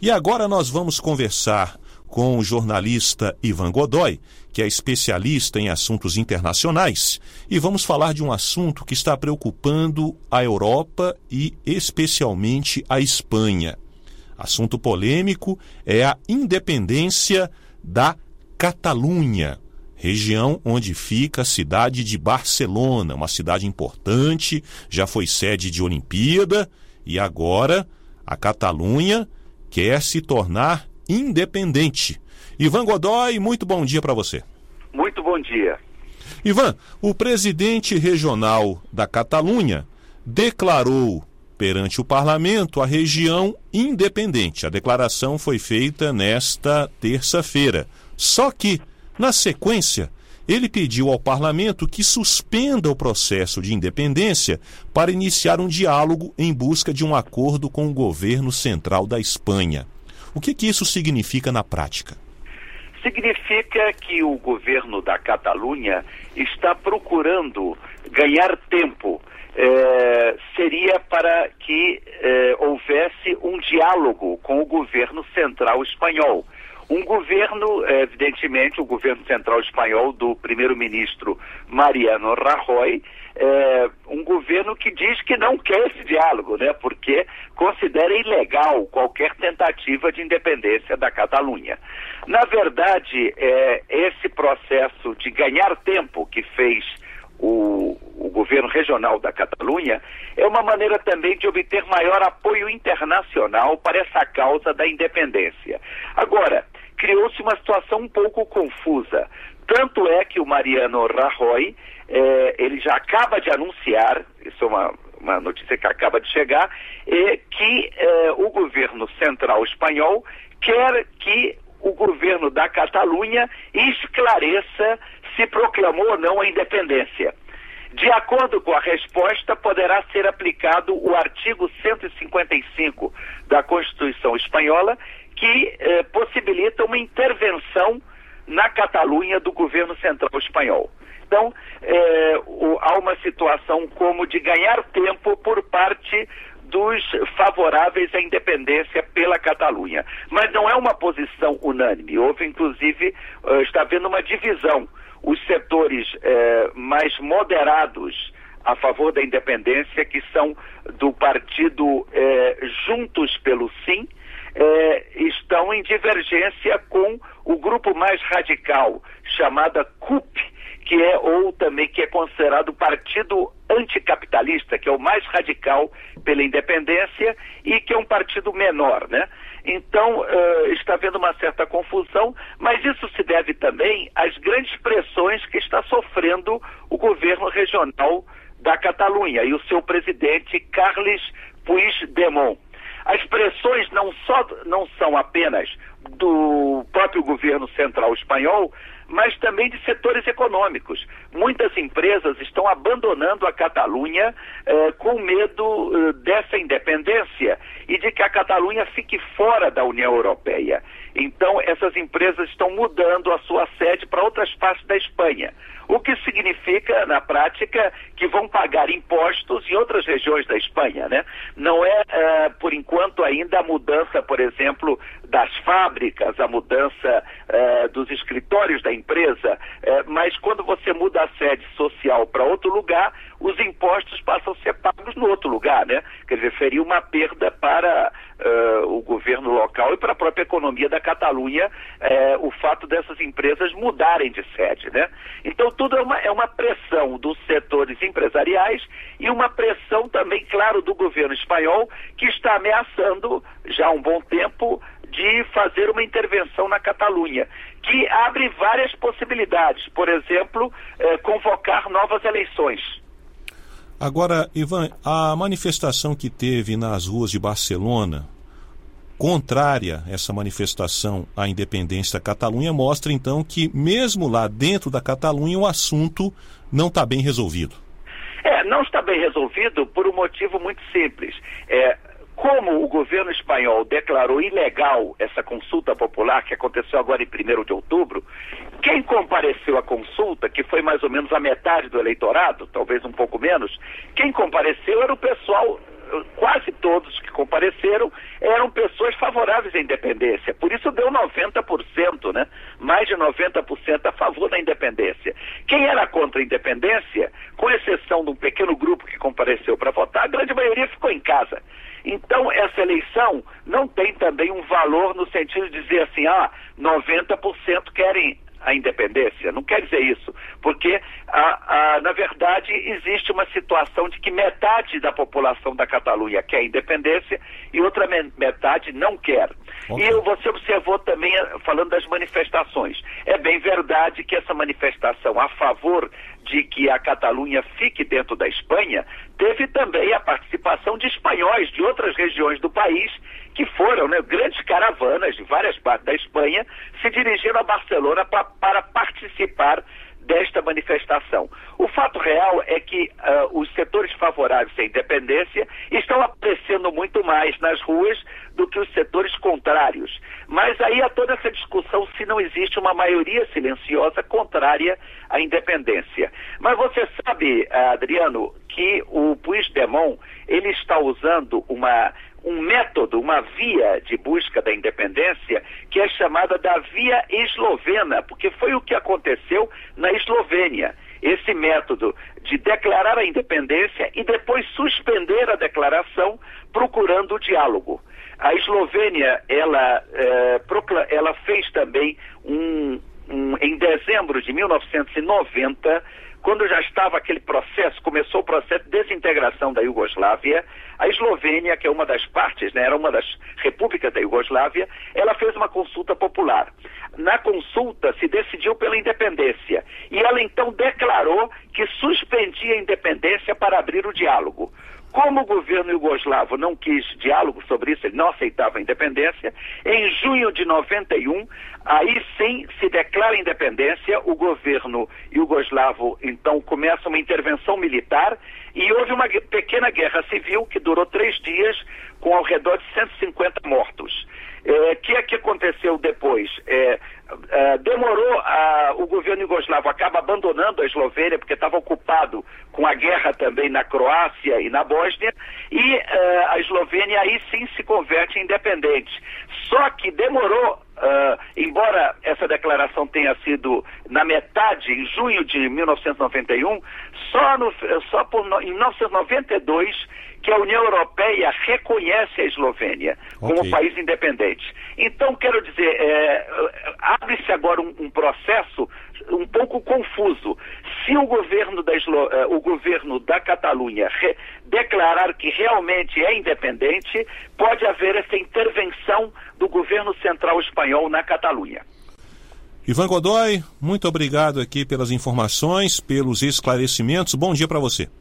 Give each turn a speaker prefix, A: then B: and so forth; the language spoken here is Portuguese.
A: E agora nós vamos conversar com o jornalista Ivan Godoy, que é especialista em assuntos internacionais, e vamos falar de um assunto que está preocupando a Europa e especialmente a Espanha. Assunto polêmico é a independência da Catalunha, região onde fica a cidade de Barcelona, uma cidade importante, já foi sede de Olimpíada, e agora a Catalunha quer se tornar independente. Ivan Godoy, muito bom dia para você.
B: Muito bom dia.
A: Ivan, o presidente regional da Catalunha declarou perante o parlamento a região independente. A declaração foi feita nesta terça-feira. Só que, na sequência, ele pediu ao parlamento que suspenda o processo de independência para iniciar um diálogo em busca de um acordo com o governo central da Espanha. O que isso significa na prática?
B: Significa que o governo da Catalunha está procurando ganhar tempo. Seria para que houvesse um diálogo com o governo central espanhol. Um governo, evidentemente, o governo central espanhol do primeiro-ministro Mariano Rajoy, um governo que diz que não quer esse diálogo, né? Porque considera ilegal qualquer tentativa de independência da Catalunha. Na verdade, esse processo de ganhar tempo que fez o governo regional da Catalunha é uma maneira também de obter maior apoio internacional para essa causa da independência. Agora, criou-se uma situação um pouco confusa. Tanto é que o Mariano Rajoy, ele já acaba de anunciar, isso é uma notícia que acaba de chegar, que o governo central espanhol quer que o governo da Catalunha esclareça se proclamou ou não a independência. De acordo com a resposta, poderá ser aplicado o artigo 155 da Constituição Espanhola, que possibilita uma intervenção na Catalunha do governo central espanhol. Então, há uma situação como de ganhar tempo por parte dos favoráveis à independência pela Catalunha. Mas não é uma posição unânime. Houve, inclusive, está havendo uma divisão. Os setores mais moderados a favor da independência, que são do partido Juntos pelo Sim, estão em divergência com o grupo mais radical, chamada CUP, que é considerado o partido anticapitalista, que é o mais radical pela independência e que é um partido menor, né? Então, está havendo uma certa confusão, mas isso se deve também às grandes pressões que está sofrendo o governo regional da Catalunha e o seu presidente Carles Puigdemont. As pressões não são apenas do próprio governo central espanhol, mas também de setores econômicos. Muitas empresas estão abandonando a Catalunha com medo dessa independência e de que a Catalunha fique fora da União Europeia. Então, essas empresas estão mudando a sua sede para outras partes da Espanha. O que significa, na prática, que vão pagar impostos em outras regiões da Espanha, né? Não é, por enquanto, ainda a mudança, por exemplo, das fábricas, a mudança dos escritórios da empresa, mas quando você muda a sede social para outro lugar, os impostos passam a ser pagos no outro lugar, né? Quer dizer, seria uma perda para o governo local e para a própria economia da Catalunha, o fato dessas empresas mudarem de sede, né? Então, tudo é uma pressão dos setores empresariais e uma pressão também, claro, do governo espanhol, que está ameaçando, já há um bom tempo, de fazer uma intervenção na Catalunha, que abre várias possibilidades. Por exemplo, convocar novas eleições.
A: Agora, Ivan, a manifestação que teve nas ruas de Barcelona, contrária a essa manifestação à independência da Catalunha, mostra então que mesmo lá dentro da Catalunha o assunto não está bem resolvido.
B: Não está bem resolvido por um motivo muito simples. Como o governo espanhol declarou ilegal essa consulta popular, que aconteceu agora em 1º de outubro, quem compareceu à consulta, que foi mais ou menos a metade do eleitorado, talvez um pouco menos, quem compareceu era o pessoal quase todos que compareceram eram pessoas favoráveis à independência. Por isso deu 90%, né? Mais de 90% a favor da independência. Quem era contra a independência, com exceção de um pequeno grupo que compareceu para votar, a grande maioria ficou em casa. Então, essa eleição não tem também um valor no sentido de dizer assim, 90% querem a independência. Não quer dizer isso, porque, na verdade, existe uma situação de que metade da população da Catalunha quer a independência e outra metade não quer. Okay. E você observou também, falando das manifestações. É bem verdade que essa manifestação a favor de que a Catalunha fique dentro da Espanha, teve também a participação de espanhóis de outras regiões do país que foram, né, grandes caravanas de várias partes da Espanha se dirigiram a Barcelona para participar desta manifestação. O fato real é que os setores favoráveis à independência estão aparecendo muito mais nas ruas do que os setores contrários. Mas aí há toda essa discussão se não existe uma maioria silenciosa contrária à independência. Mas você sabe, Adriano, que o Puigdemont, ele está usando um método, uma via de busca da independência que é chamada da via eslovena, porque foi o que aconteceu na Eslovênia. Esse método de declarar a independência e depois suspender a declaração procurando o diálogo. A Eslovênia, ela fez também em dezembro de 1990, quando já estava aquele processo, começou o processo de desintegração da Iugoslávia, a Eslovênia, que é uma das partes, né, era uma das repúblicas da Iugoslávia, ela fez uma consulta popular. Na consulta se decidiu pela independência e ela então declarou que suspendia a independência para abrir o diálogo. Como o governo iugoslavo não quis diálogo sobre isso, ele não aceitava a independência, em junho de 91, aí sim se declara a independência, o governo iugoslavo então começa uma intervenção militar e houve uma pequena guerra civil que durou 3 dias com ao redor de 150 mortos. Que é que aconteceu depois? Demorou, o governo iugoslavo acaba abandonando a Eslovênia porque estava ocupado com a guerra também na Croácia e na Bósnia e a Eslovênia aí sim se converte em independente. Só que demorou, embora essa declaração tenha sido na metade, em junho de 1991, em 1992 que a União Europeia reconhece a Eslovênia como país independente. Então, quero dizer, abre-se agora um processo um pouco confuso. Se o governo da Catalunha declarar que realmente é independente, pode haver essa intervenção do governo central espanhol na Catalunha.
A: Ivan Godoy, muito obrigado aqui pelas informações, pelos esclarecimentos. Bom dia para você.